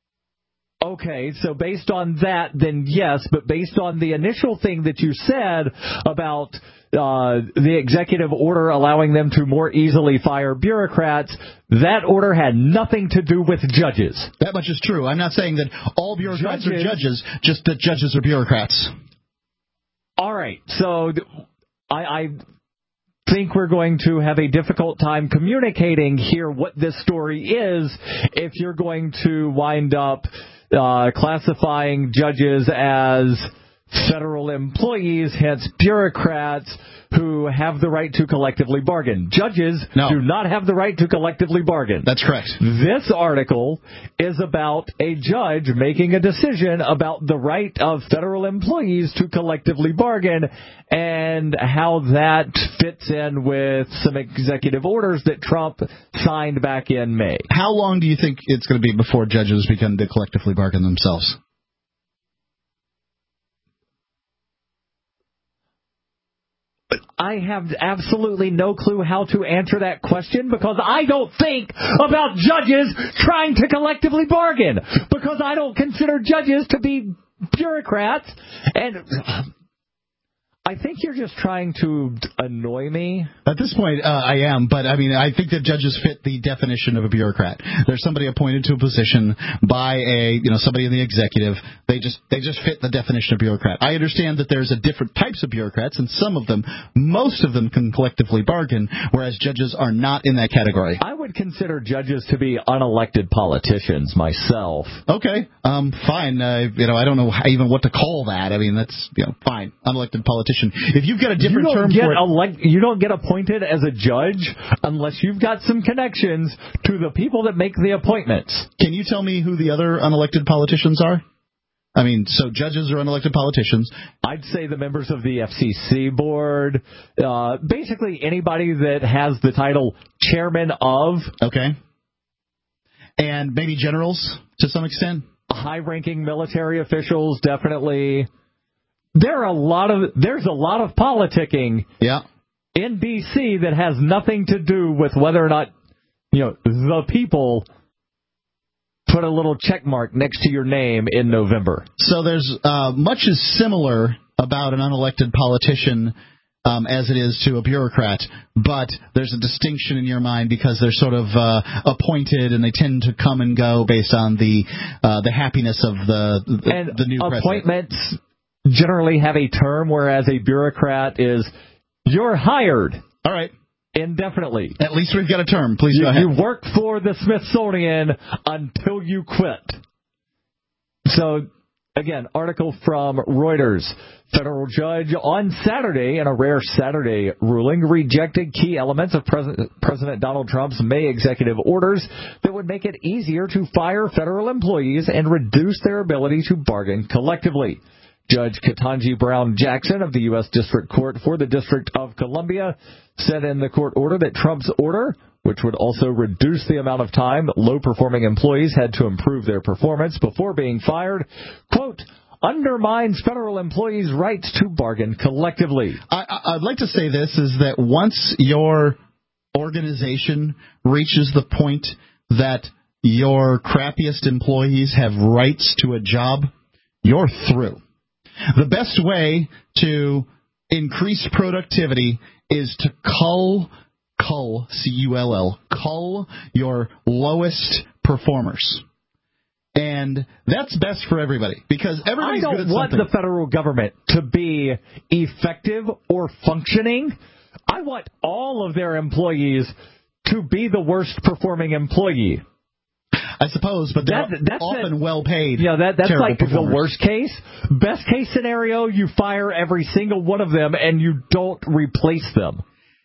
Okay, so based on that, then yes, but based on the initial thing that you said about uh, the executive order allowing them to more easily fire bureaucrats, that order had nothing to do with judges. That much is true. I'm not saying that all bureaucrats judges, are judges, just that judges are bureaucrats. All right, so I... I think we're going to have a difficult time communicating here what this story is if you're going to wind up uh, classifying judges as federal employees, hence bureaucrats who have the right to collectively bargain. Judges no. do not have the right to collectively bargain. That's correct. This article is about a judge making a decision about the right of federal employees to collectively bargain and how that fits in with some executive orders that Trump signed back in May. How long do you think it's going to be before judges begin to collectively bargain themselves? I have absolutely no clue how to answer that question because I don't think about judges trying to collectively bargain because I don't consider judges to be bureaucrats. And I think you're just trying to annoy me. At this point, uh, I am, but I mean, I think that judges fit the definition of a bureaucrat. There's somebody appointed to a position by a, you know, somebody in the executive. They just they just fit the definition of bureaucrat. I understand that there's a different types of bureaucrats, and some of them, most of them, can collectively bargain, whereas judges are not in that category. I would consider judges to be unelected politicians myself. Okay, um, fine. Uh, you know, I don't know how, even what to call that. I mean, that's, you know, fine. Unelected politician. If you've got a different you don't term get for it, elect, you don't get appointed as a judge unless you've got some connections to the people that make the appointments. Can you tell me who the other unelected politicians are? I mean, so judges are unelected politicians. I'd say the members of the F C C board, uh, basically anybody that has the title chairman of. Okay. And maybe generals to some extent? High-ranking military officials, definitely. There are a lot of there's a lot of politicking yeah. in D C that has nothing to do with whether or not, you know, the people put a little check mark next to your name in November. So there's uh, much is similar about an unelected politician um, as it is to a bureaucrat, but there's a distinction in your mind because they're sort of uh, appointed and they tend to come and go based on the uh, the happiness of the the, and the new appointments president. Generally have a term, whereas a bureaucrat is you're hired. All right. Indefinitely. At least we've got a term. Please you, go ahead. You work for the Smithsonian until you quit. So, again, article from Reuters. Federal judge on Saturday, in a rare Saturday ruling, rejected key elements of President, President Donald Trump's May executive orders that would make it easier to fire federal employees and reduce their ability to bargain collectively. Judge Ketanji Brown Jackson of the U S District Court for the District of Columbia said in the court order that Trump's order, which would also reduce the amount of time low-performing employees had to improve their performance before being fired, quote, undermines federal employees' rights to bargain collectively. I, I'd like to say this, is that once your organization reaches the point that your crappiest employees have rights to a job, you're through. The best way to increase productivity is to cull, cull, C U L L, cull your lowest performers. And that's best for everybody, because everybody's I good don't at want something. the federal government to be effective or functioning. I want all of their employees to be the worst performing employee. I suppose, but they're that, that's often that, well paid. Yeah, that, that's like the worst case. Best case scenario, you fire every single one of them and you don't replace them.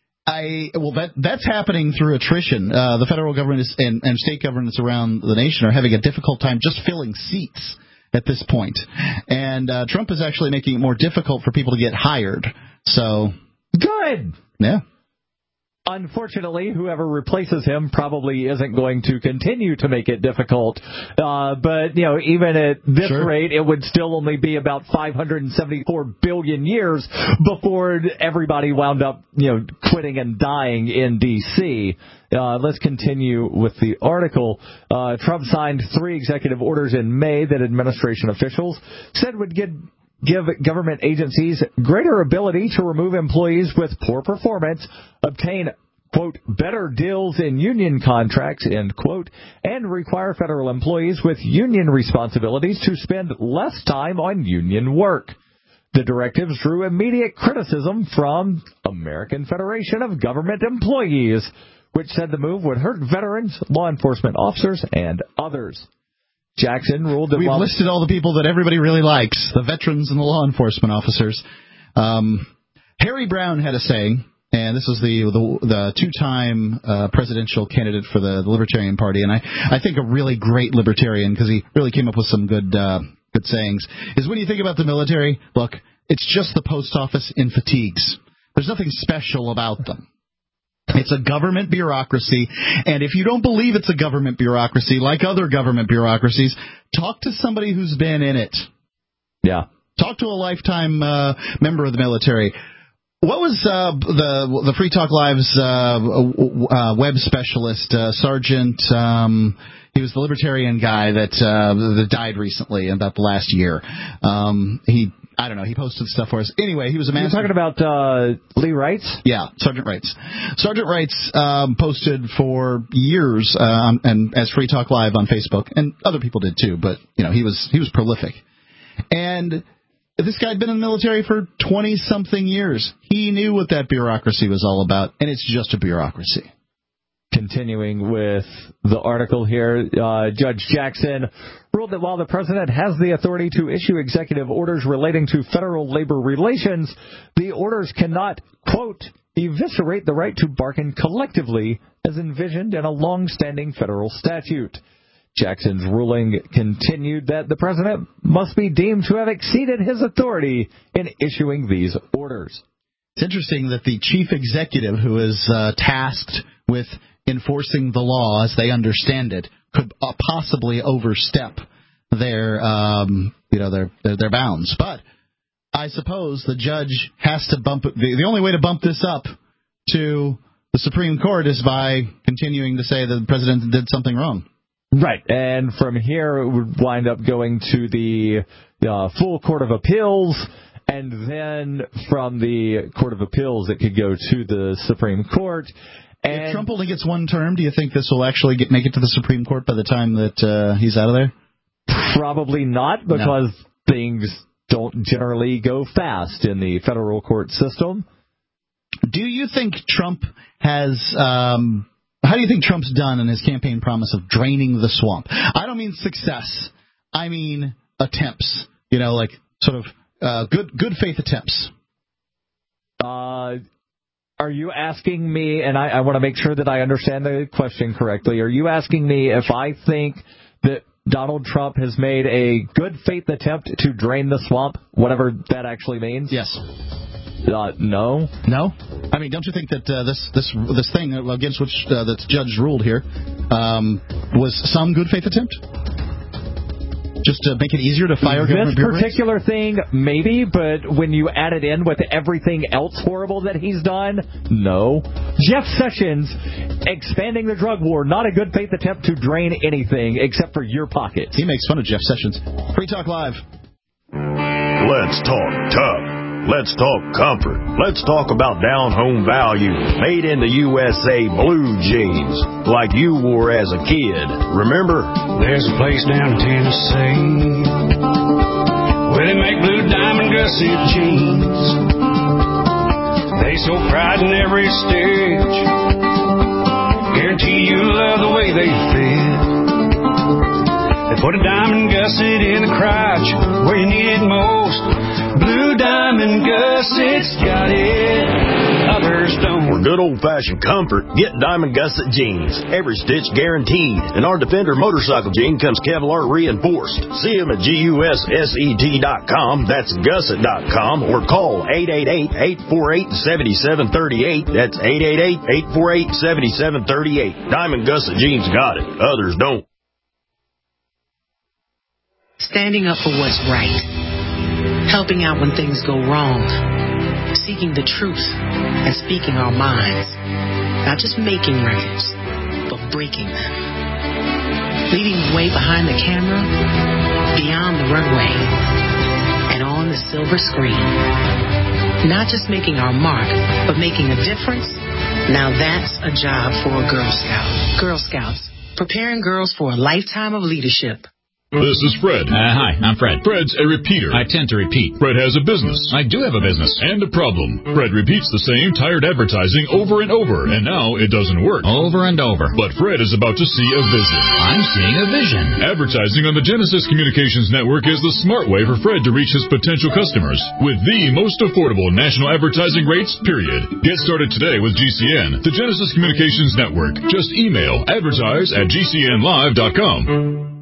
I well, that that's happening through attrition. Uh, the federal government is, and, and state governments around the nation are having a difficult time just filling seats at this point. And uh, Trump is actually making it more difficult for people to get hired. So good. Yeah. Unfortunately, whoever replaces him probably isn't going to continue to make it difficult. Uh, but, you know, even at this sure. rate, it would still only be about five hundred seventy-four billion years before everybody wound up, you know, quitting and dying in D C. Uh, let's continue with the article. Uh, Trump signed three executive orders in May that administration officials said would give give government agencies greater ability to remove employees with poor performance, obtain, quote, better deals in union contracts, end quote, and require federal employees with union responsibilities to spend less time on union work. The directives drew immediate criticism from American Federation of Government Employees, which said the move would hurt veterans, law enforcement officers, and others. Jackson ruled that We've while listed all the people that everybody really likes, the veterans and the law enforcement officers. Um, Harry Brown had a saying, and this was the the, the two-time uh, presidential candidate for the, the Libertarian Party, and I, I think a really great libertarian, because he really came up with some good uh, good sayings, is when you think about the military, look, it's just the post office in fatigues. There's nothing special about them. It's a government bureaucracy, and if you don't believe it's a government bureaucracy, like other government bureaucracies, talk to somebody who's been in it. Yeah. Talk to a lifetime uh, member of the military. What was uh, the the Free Talk Live's uh, uh, web specialist, uh, Sergeant? Um, he was the libertarian guy that uh, that died recently, about the last year. Um, he, I don't know, he posted stuff for us. Anyway, he was a man. You're talking about uh, Lee Wrights? Yeah, Sergeant Wrights. Sergeant Wrights um, posted for years, um, and as Free Talk Live on Facebook, and other people did too. But you know, he was he was prolific, and this guy had been in the military for twenty-something years. He knew what that bureaucracy was all about, and it's just a bureaucracy. Continuing with the article here, uh, Judge Jackson ruled that while the president has the authority to issue executive orders relating to federal labor relations, the orders cannot, quote, eviscerate the right to bargain collectively as envisioned in a long-standing federal statute. Jackson's ruling continued that the president must be deemed to have exceeded his authority in issuing these orders. It's interesting that the chief executive, who is uh, tasked with enforcing the law as they understand it, could uh, possibly overstep their, um, you know, their, their their bounds. But I suppose the judge has to bump it. The, the only way to bump this up to the Supreme Court is by continuing to say that the president did something wrong. Right, and from here it would wind up going to the uh, full Court of Appeals, and then from the Court of Appeals it could go to the Supreme Court. And if Trump only gets one term, do you think this will actually get, make it to the Supreme Court by the time that uh, he's out of there? Probably not, because no. things don't generally go fast in the federal court system. Do you think Trump has... Um, How do you think Trump's done in his campaign promise of draining the swamp? I don't mean success. I mean attempts. You know, like sort of uh, good good faith attempts. Uh, are you asking me, and I, I want to make sure that I understand the question correctly, are you asking me if I think that Donald Trump has made a good faith attempt to drain the swamp, whatever that actually means? Yes. Uh, no. No? I mean, don't you think that uh, this this this thing against which uh, the judge ruled here um, was some good faith attempt? Just to make it easier to fire government bureaucrats? This particular thing, maybe, but when you add it in with everything else horrible that he's done, no. Jeff Sessions expanding the drug war, not a good faith attempt to drain anything except for your pockets. He makes fun of Jeff Sessions. Free Talk Live. Let's talk tough. Let's talk comfort. Let's talk about down-home value. Made in the U S A blue jeans, like you wore as a kid. Remember? There's a place down in Tennessee where they make blue diamond gusset jeans. They so pride in every stitch. Guarantee you love the way they fit. They put a diamond gusset in the crotch where you need it most. Blue Diamond Gusset's got it, others don't. For good old-fashioned comfort, get Diamond Gusset jeans. Every stitch guaranteed. And our Defender motorcycle jean comes Kevlar reinforced. See them at gusset dot com. That's gusset dot com. Or call eight eight eight, eight four eight, seven seven three eight. That's eight eight eight, eight four eight, seven seven three eight. Diamond Gusset jeans got it, others don't. Standing up for what's right. Helping out when things go wrong, seeking the truth, and speaking our minds. Not just making records, but breaking them. Leading the way behind the camera, beyond the runway, and on the silver screen. Not just making our mark, but making a difference. Now that's a job for a Girl Scout. Girl Scouts, preparing girls for a lifetime of leadership. This is Fred. Uh, hi, I'm Fred. Fred's a repeater. I tend to repeat. Fred has a business. I do have a business. And a problem. Fred repeats the same tired advertising over and over, and now it doesn't work. Over and over. But Fred is about to see a vision. I'm seeing a vision. Advertising on the Genesis Communications Network is the smart way for Fred to reach his potential customers with the most affordable national advertising rates, period. Get started today with G C N, the Genesis Communications Network. Just email advertise at g c n live dot com.